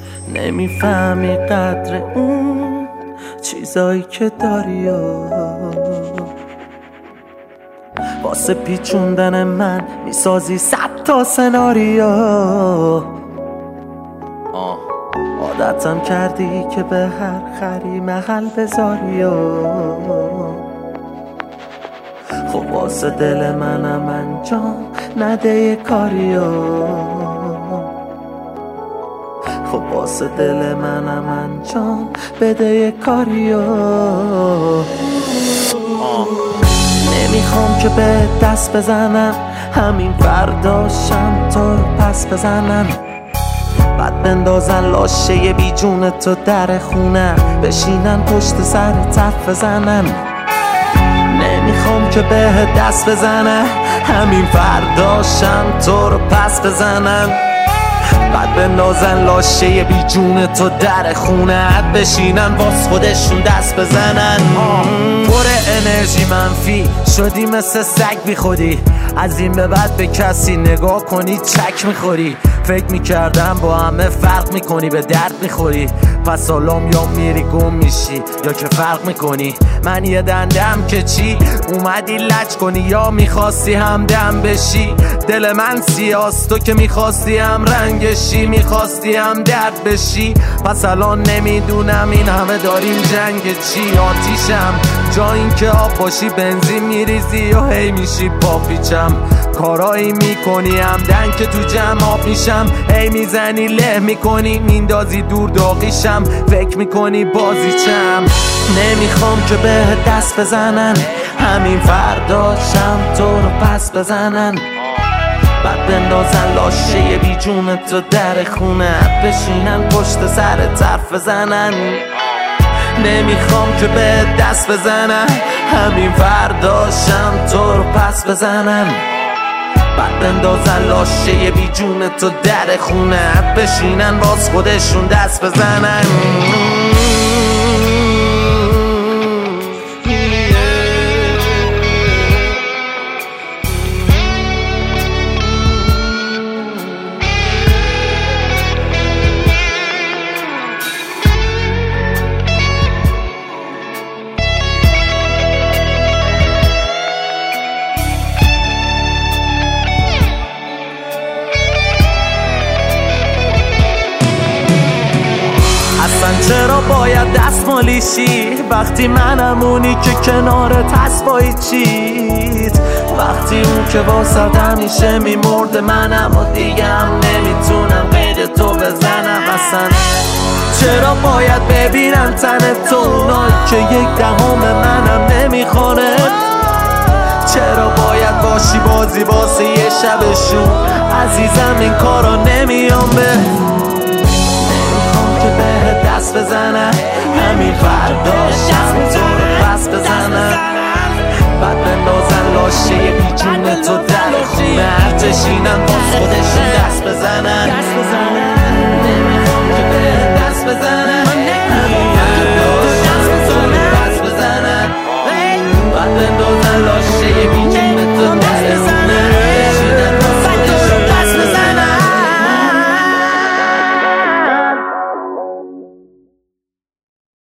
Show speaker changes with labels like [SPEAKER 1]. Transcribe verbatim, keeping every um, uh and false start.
[SPEAKER 1] نمیفهمی قدر اون چیزایی که داری و واسه پیچوندن من میسازی صد تا سناریو. آه. عادتم کردی که به هر خری محل بذاری و خب واسه دل منم انجام نده یه کاریو. خب واسه دل منم انجام بده یه کاریو. نمیخوام که به دست بزنم همین فرداشم تو رو پس بزنن، بعد بندازن لاشه بی جون تو در خونه بشینن پشت سر تف بزنن. نمیخوام که به دست بزنم همین فرداشم تو رو پس بزنن، بعد بندازن لاشه بی جون تو در خونه بشینن باز خودشون دست بزنن. پر انرژی منفی شدی مثل سگ بی خودی، از این به بعد به کسی نگاه کنی چک میخوری. فکر میکردم با همه فرق میکنی به درد میخوری، پس حالام یا میری گم میشی یا که فرق میکنی. من یه دندم که چی اومدی لج کنی یا میخواستی همدم بشی. دل من سیاست تو که میخواستی هم رنگشی، میخواستی هم درد بشی. پس الان نمیدونم این همه داریم جنگ چی. آتیشم جا این که آب باشی بنزین میریزی و هی میشی پاپیچم. کارایی میکنی همدن که تو جمع آب میشم، هی میزنی له میکنی میندازی دور داغیشم. فکر میکنی بازیچم. نمیخوام که به دست بزنن همین فرداشم تو رو پس بزنن، بعد بندازن لاشه بی جون تو در خونه بشینن پشت سر طرف بزنن. نمیخوام که به دست بزنن همین فرداشم تو رو پس بزنن، بعد بندازن لاشه بی جون تو در خونه بشینن باز خودشون دست بزنن. چرا باید دستمالیشی وقتی منم اونی که کنارت هست با چیت؟ وقتی اون که واسه همیشه میمرده منم و دیگه هم نمیتونم قید تو بزنم اصلا. چرا باید ببینم تن تو اونایی که یک دهم منم نمیخونه؟ چرا باید باشی بازی واسه یه شبشون؟ عزیزم این کارا نمیام به